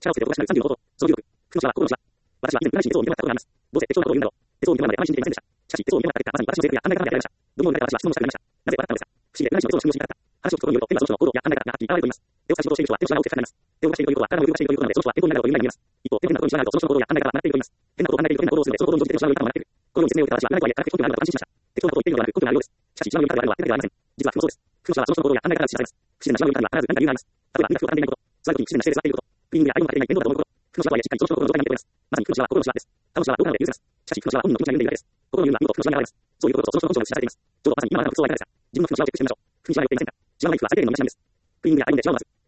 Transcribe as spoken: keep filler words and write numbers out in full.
力をつけておとなしくなるさんじゅうの男。そのじゅうろく。負の死は、心の死は。私は以前内心に鉄をを見たことがあります。どうせ鉄を見たことを言うんだろう。鉄を見るまであまり信じていませんでした。しかし、鉄を見るまでまさに私の制服や案内方がやられました。どのようになった私は質問をしたくなりました。なぜ笑ったのですか。不思議で内心の鉄を信じたかった。話を聞くことによると、天はその人の行動や案内方がはっきり現れると言います。手を差し事をしている人は手の品を大きくなります。手を動かしているということは体を動かしているということなので、その人は健康になるという意味になります。一方、手変なことに知らないとその人の行動や案内方が学っていると言います。変なことを考えていると変な行動をするので、その行動に乗じて手の品を学っている。このように説明を受けた私は、何とはいえ、科学的根拠があるのかと安心しました。適当なことを言っているのではなく、根拠があるようです。しかし、一番読み方があるのは手だけではありません。実は負もそうです。負の死はその人の行動や案内方が実施されます。不自然な一番読み方には必ず何か理由があります。例えば、磨きを当たっていないこと、座るときに不自然な姿勢で座っていること、クリーニングやアイロンができていない面倒だと思うこと、負の死はとはいえしっかりその人の心の状態になっております。まさに負の死は心の死はです。他の死はどうかなので許せます。しかし、負の死は本人の気持ちが緩んでいるだけです。心の緩みは見事負の死に現れます。そういうことこそその人の本性が示されています。ちょうどまさに今あなたの服装はいかがですか。自分の負の死はをチェックしてみましょう。負に死はよく言ってみましょう。自慢の皮膚は最低限の身だしなんです。クリーニングやアイロンで死を回す。